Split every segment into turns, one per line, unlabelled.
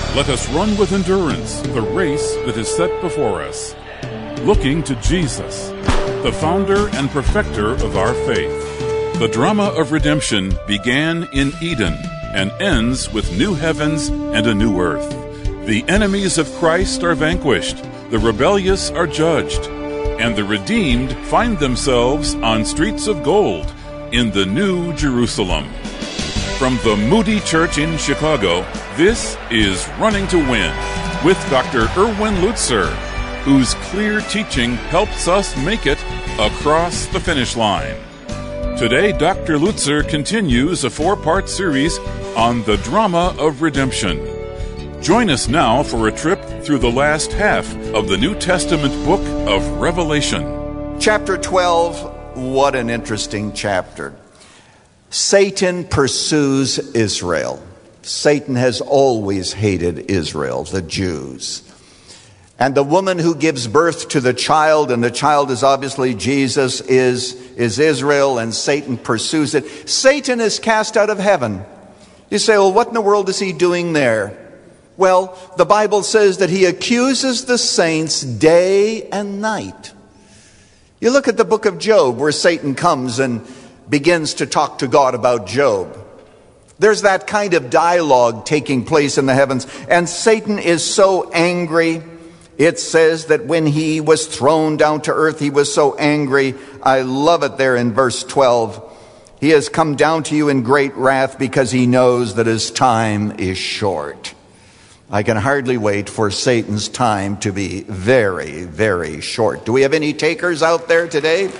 Let us run with endurance the race that is set before us, looking to Jesus, the founder and perfecter of our faith. The drama of redemption began in Eden and ends with new heavens and a new earth. The enemies of Christ are vanquished, the rebellious are judged, and the redeemed find themselves on streets of gold in the New Jerusalem. From the Moody Church in Chicago, this is Running to Win with Dr. Erwin Lutzer, whose clear teaching helps us make it across the finish line. Today, Dr. Lutzer continues a 4-part series on the drama of redemption. Join us now for a trip through the last half of the New Testament book of Revelation.
Chapter 12, what an interesting chapter. Satan pursues Israel. Satan has always hated Israel, the Jews. And the woman who gives birth to the child, and the child is obviously Jesus, is Israel, and Satan pursues it. Satan is cast out of heaven. You say, well, what in the world is he doing there? Well, the Bible says that he accuses the saints day and night. You look at the book of Job, where Satan comes and begins to talk to God about Job. There's that kind of dialogue taking place in the heavens. And Satan is so angry. It says that when he was thrown down to earth, he was so angry. I love it there in verse 12. He has come down to you in great wrath because he knows that his time is short. I can hardly wait for Satan's time to be very, very short. Do we have any takers out there today?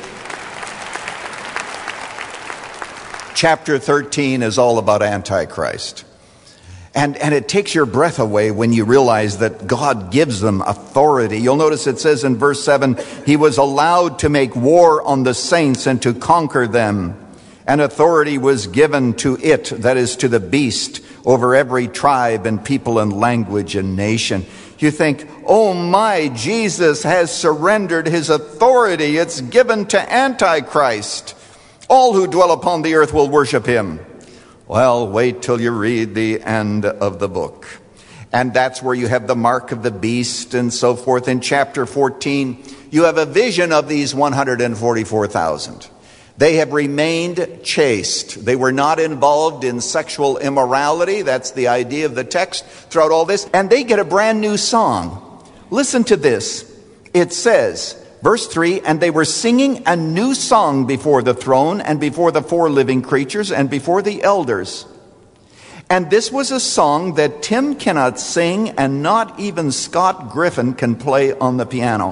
Chapter 13 is all about Antichrist. And it takes your breath away when you realize that God gives them authority. You'll notice it says in verse 7, he was allowed to make war on the saints and to conquer them. And authority was given to it, that is to the beast, over every tribe and people and language and nation. You think, oh my, Jesus has surrendered his authority. It's given to Antichrist. All who dwell upon the earth will worship him. Well, wait till you read the end of the book. And that's where you have the mark of the beast and so forth. In chapter 14, you have a vision of these 144,000. They have remained chaste. They were not involved in sexual immorality. That's the idea of the text throughout all this. And they get a brand new song. Listen to this. It says, verse 3, and they were singing a new song before the throne and before the 4 living creatures and before the elders. And this was a song that Tim cannot sing and not even Scott Griffin can play on the piano.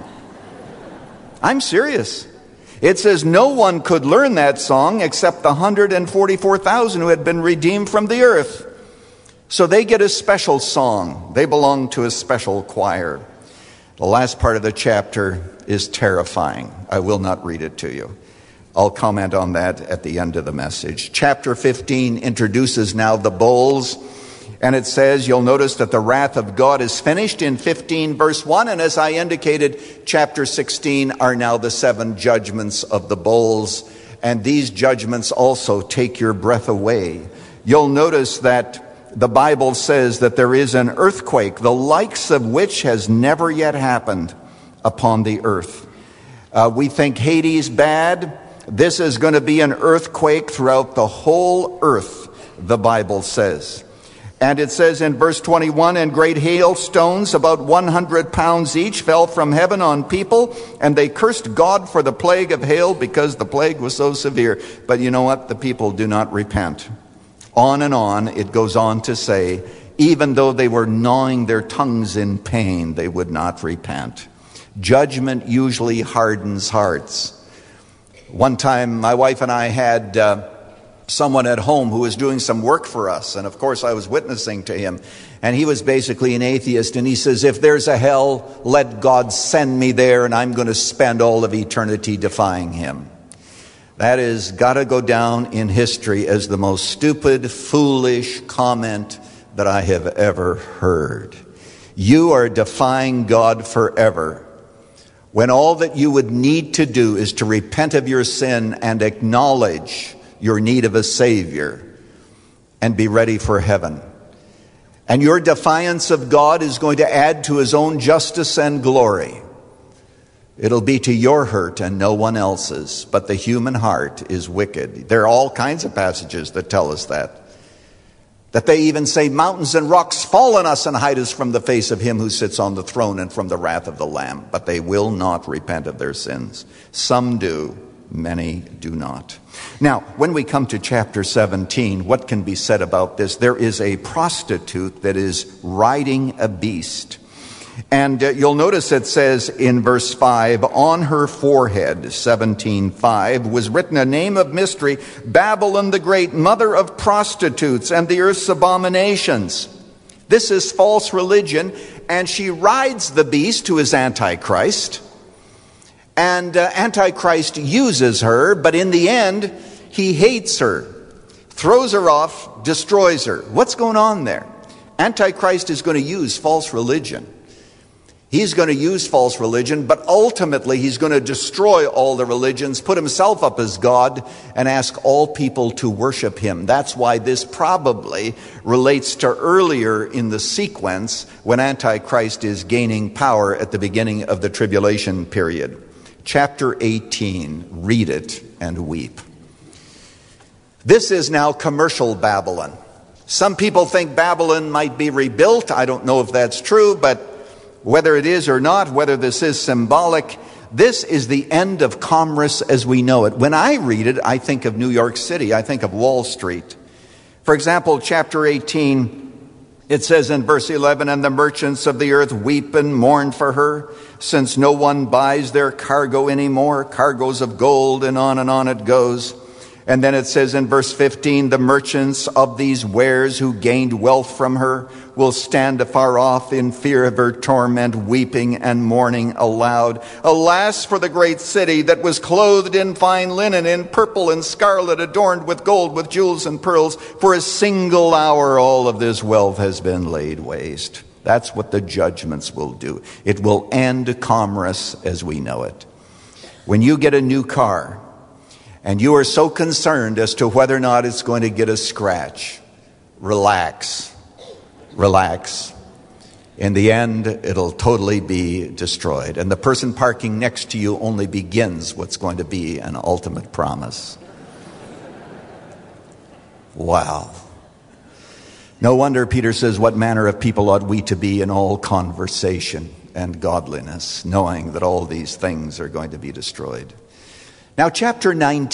I'm serious. It says no one could learn that song except the 144,000 who had been redeemed from the earth. So they get a special song. They belong to a special choir. The last part of the chapter is terrifying. I will not read it to you. I'll comment on that at the end of the message. Chapter 15 introduces now the bowls. And it says, you'll notice that the wrath of God is finished in 15 verse 1. And as I indicated, chapter 16 are now the 7 judgments of the bowls. And these judgments also take your breath away. You'll notice that the Bible says that there is an earthquake, the likes of which has never yet happened upon the earth. We think Hades bad. This is going to be an earthquake throughout the whole earth, the Bible says. And it says in verse 21, and great hailstones, about 100 pounds each, fell from heaven on people, and they cursed God for the plague of hail because the plague was so severe. But you know what? The people do not repent. On and on, it goes on to say, even though they were gnawing their tongues in pain, they would not repent. Judgment usually hardens hearts. One time, my wife and I had someone at home who was doing some work for us. And of course, I was witnessing to him. And he was basically an atheist. And he says, if there's a hell, let God send me there, and I'm going to spend all of eternity defying him. That has got to go down in history as the most stupid, foolish comment that I have ever heard. You are defying God forever, when all that you would need to do is to repent of your sin and acknowledge your need of a Savior and be ready for heaven. And your defiance of God is going to add to his own justice and glory. It'll be to your hurt and no one else's. But the human heart is wicked. There are all kinds of passages that tell us that. That they even say, mountains and rocks fall on us and hide us from the face of him who sits on the throne and from the wrath of the Lamb. But they will not repent of their sins. Some do, many do not. Now, when we come to chapter 17, what can be said about this? There is a prostitute that is riding a beast. And you'll notice it says in verse 5, on her forehead, 17:5, was written a name of mystery, Babylon the Great, mother of prostitutes and the earth's abominations. This is false religion, and she rides the beast, who is Antichrist. And Antichrist uses her, but in the end, he hates her, throws her off, destroys her. What's going on there? Antichrist is going to use false religion. He's going to use false religion, but ultimately he's going to destroy all the religions, put himself up as God, and ask all people to worship him. That's why this probably relates to earlier in the sequence when Antichrist is gaining power at the beginning of the tribulation period. Chapter 18, read it and weep. This is now commercial Babylon. Some people think Babylon might be rebuilt. I don't know if that's true, but whether it is or not, whether this is symbolic, this is the end of commerce as we know it. When I read it, I think of New York City. I think of Wall Street. For example, chapter 18, it says in verse 11, and the merchants of the earth weep and mourn for her, since no one buys their cargo anymore, cargoes of gold, and on it goes. And then it says in verse 15, the merchants of these wares who gained wealth from her will stand afar off in fear of her torment, weeping and mourning aloud. Alas for the great city that was clothed in fine linen, in purple and scarlet, adorned with gold, with jewels and pearls. For a single hour all of this wealth has been laid waste. That's what the judgments will do. It will end commerce as we know it. When you get a new car, and you are so concerned as to whether or not it's going to get a scratch, relax. Relax. In the end, it'll totally be destroyed. And the person parking next to you only begins what's going to be an ultimate promise. Wow. No wonder Peter says, what manner of people ought we to be in all conversation and godliness, knowing that all these things are going to be destroyed. Now, chapter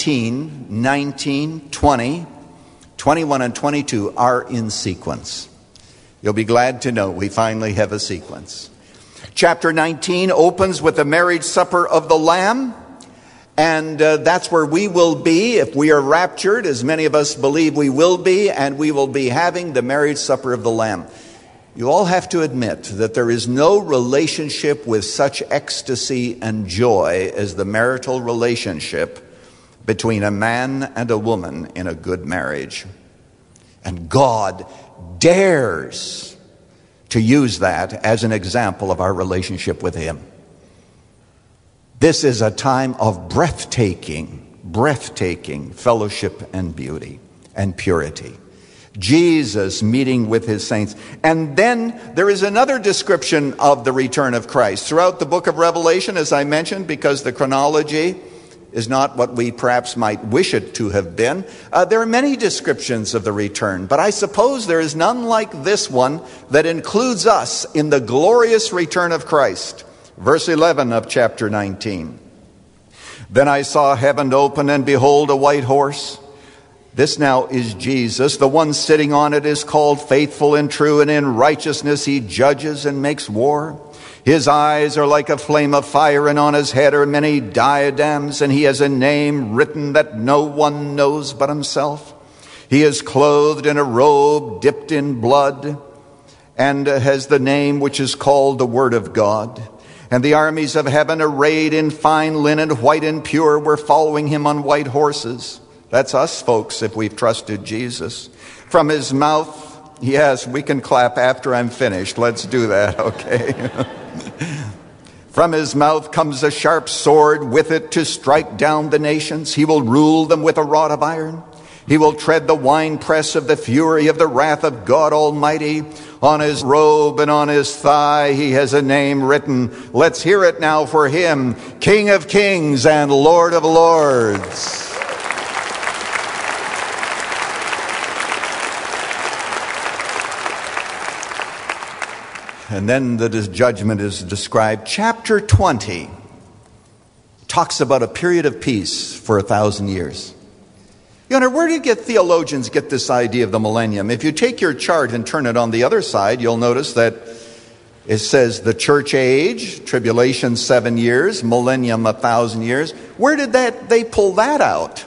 19, 20, 21, and 22 are in sequence. You'll be glad to know we finally have a sequence. Chapter 19 opens with the marriage supper of the Lamb, and that's where we will be if we are raptured, as many of us believe we will be, and we will be having the marriage supper of the Lamb. You all have to admit that there is no relationship with such ecstasy and joy as the marital relationship between a man and a woman in a good marriage. And God dares to use that as an example of our relationship with him. This is a time of breathtaking fellowship and beauty and purity. Jesus meeting with his saints. And then there is another description of the return of Christ. Throughout the book of Revelation, as I mentioned, because the chronology is not what we perhaps might wish it to have been, there are many descriptions of the return. But I suppose there is none like this one that includes us in the glorious return of Christ. Verse 11 of chapter 19. Then I saw heaven open, and behold, a white horse. This now is Jesus. The one sitting on it is called Faithful and True, and in righteousness he judges and makes war. His eyes are like a flame of fire, and on his head are many diadems, and he has a name written that no one knows but himself. He is clothed in a robe dipped in blood, and has the name which is called the Word of God. And the armies of heaven, arrayed in fine linen, white and pure, were following him on white horses. That's us, folks, if we've trusted Jesus. From his mouth, yes, we can clap after I'm finished. Let's do that, okay? From his mouth comes a sharp sword, with it to strike down the nations. He will rule them with a rod of iron. He will tread the winepress of the fury of the wrath of God Almighty. On his robe and on his thigh he has a name written. Let's hear it now for him, King of Kings and Lord of Lords. And then the judgment is described. Chapter 20 talks about a period of peace for 1,000 years. You wonder, where do theologians get this idea of the millennium? If you take your chart and turn it on the other side, you'll notice that it says the church age, tribulation 7 years, millennium 1,000 years. Where did they pull that out?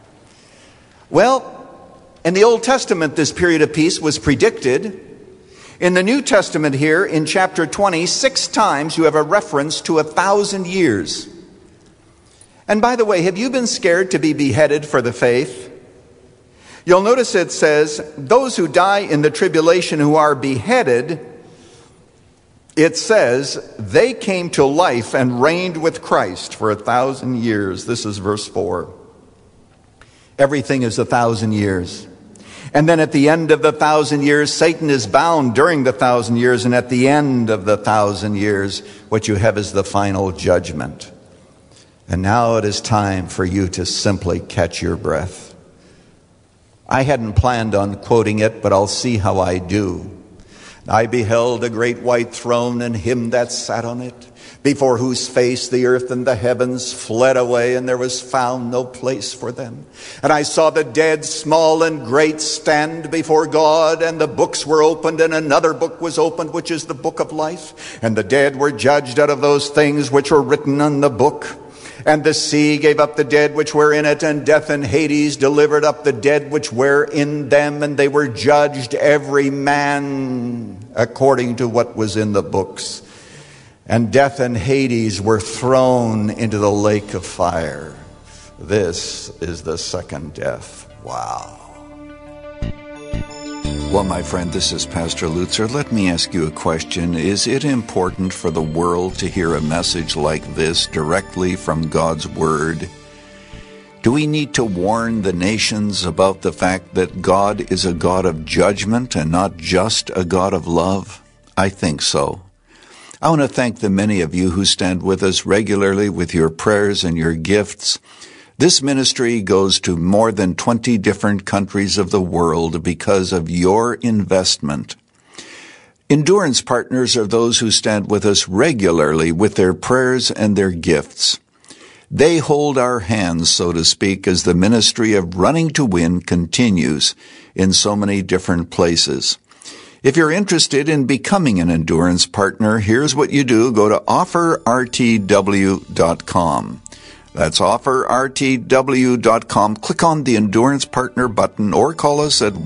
Well, in the Old Testament, this period of peace was predicted. In the New Testament here, in chapter 20, 6 times you have a reference to 1,000 years. And by the way, have you been scared to be beheaded for the faith? You'll notice it says, those who die in the tribulation who are beheaded, it says, they came to life and reigned with Christ for 1,000 years. This is verse 4. Everything is 1,000 years. And then at the end of the 1,000 years, Satan is bound during the 1,000 years. And at the end of the 1,000 years, what you have is the final judgment. And now it is time for you to simply catch your breath. I hadn't planned on quoting it, but I'll see how I do. I beheld a great white throne and him that sat on it, before whose face the earth and the heavens fled away, and there was found no place for them. And I saw the dead, small and great, stand before God, and the books were opened, and another book was opened, which is the book of life. And the dead were judged out of those things which were written in the book. And the sea gave up the dead which were in it, and death and Hades delivered up the dead which were in them, and they were judged every man according to what was in the books. And death and Hades were thrown into the lake of fire. This is the second death. Wow. Well, my friend, this is Pastor Lutzer. Let me ask you a question. Is it important for the world to hear a message like this directly from God's Word? Do we need to warn the nations about the fact that God is a God of judgment and not just a God of love? I think so. I want to thank the many of you who stand with us regularly with your prayers and your gifts. This ministry goes to more than 20 different countries of the world because of your investment. Endurance partners are those who stand with us regularly with their prayers and their gifts. They hold our hands, so to speak, as the ministry of Running to Win continues in so many different places. If you're interested in becoming an endurance partner, here's what you do. Go to offerrtw.com. That's offerrtw.com. Click on the Endurance Partner button or call us at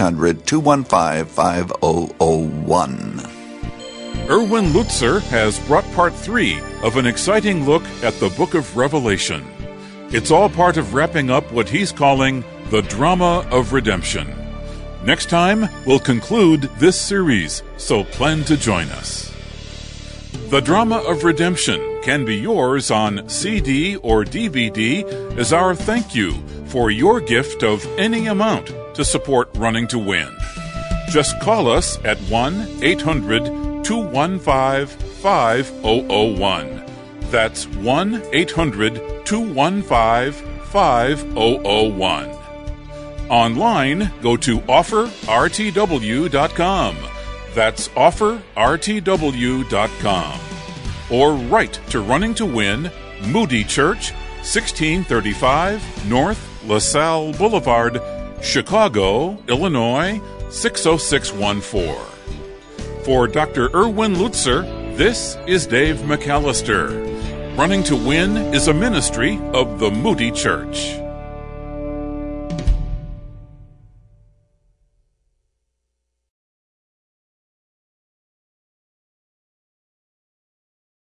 1-800-215-5001.
Erwin Lutzer has brought part 3 of an exciting look at the book of Revelation. It's all part of wrapping up what he's calling the drama of redemption. Next time, we'll conclude this series, so plan to join us. The Drama of Redemption can be yours on CD or DVD as our thank you for your gift of any amount to support Running to Win. Just call us at 1-800-215-5001. That's 1-800-215-5001. Online, go to offerrtw.com. That's offerrtw.com. Or write to Running to Win, Moody Church, 1635 North LaSalle Boulevard, Chicago, Illinois, 60614. For Dr. Erwin Lutzer, this is Dave McAllister. Running to Win is a ministry of the Moody Church.